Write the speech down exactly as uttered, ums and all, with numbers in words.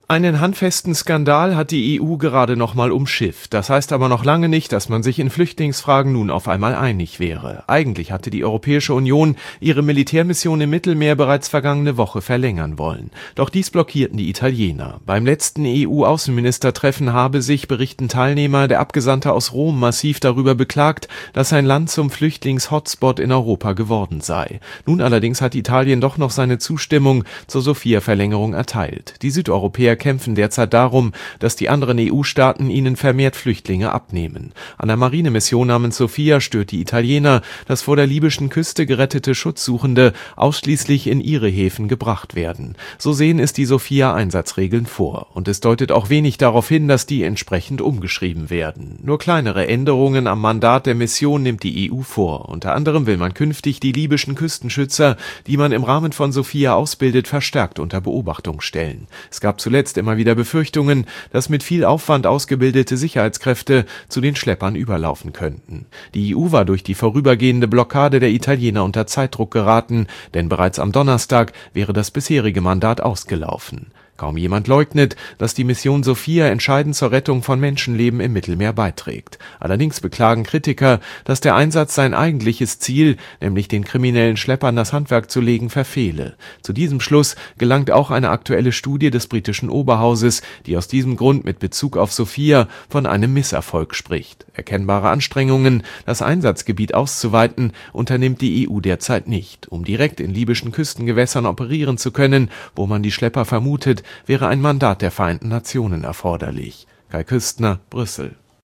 Einen handfesten Skandal hat die E U gerade noch mal umschifft. Das heißt aber noch lange nicht, dass man sich in Flüchtlingsfragen nun auf einmal einig wäre. Eigentlich hatte die Europäische Union ihre Militärmission im Mittelmeer bereits vergangene Woche verlängern wollen. Doch dies blockierten die Italiener. Beim letzten E U-Außenministertreffen habe sich, berichten Teilnehmer, der Abgesandte aus Rom massiv darüber beklagt, dass sein Land zum Flüchtlings-Hotspot in Europa geworden sei. Nun allerdings hat Italien doch noch seine Zustimmung zur Sophia-Verlängerung erteilt. Die Südeuropäer kämpfen derzeit darum, dass die anderen E U-Staaten ihnen vermehrt Flüchtlinge abnehmen. An der Marinemission namens Sophia stört die Italiener, dass vor der libyschen Küste gerettete Schutzsuchende ausschließlich in ihre Häfen gebracht werden. So sehen es die Sophia-Einsatzregeln vor. Und es deutet auch wenig darauf hin, dass die entsprechend umgeschrieben werden. Nur kleinere Änderungen am Mandat der Mission nimmt die E U vor. Unter anderem will man künftig die libyschen Küstenschützer, die man im Rahmen von Sophia ausbildet, verstärkt unter Beobachtung stellen. Es gab zuletzt immer wieder Befürchtungen, dass mit viel Aufwand ausgebildete Sicherheitskräfte zu den Schleppern überlaufen könnten. Die E U war durch die vorübergehende Blockade der Italiener unter Zeitdruck geraten, denn bereits am Donnerstag wäre das bisherige Mandat ausgelaufen. Kaum jemand leugnet, dass die Mission Sophia entscheidend zur Rettung von Menschenleben im Mittelmeer beiträgt. Allerdings beklagen Kritiker, dass der Einsatz sein eigentliches Ziel, nämlich den kriminellen Schleppern das Handwerk zu legen, verfehle. Zu diesem Schluss gelangt auch eine aktuelle Studie des britischen Oberhauses, die aus diesem Grund mit Bezug auf Sophia von einem Misserfolg spricht. Erkennbare Anstrengungen, das Einsatzgebiet auszuweiten, unternimmt die E U derzeit nicht. Um direkt in libyschen Küstengewässern operieren zu können, wo man die Schlepper vermutet, wäre ein Mandat der Vereinten Nationen erforderlich. Kai Küstner, Brüssel.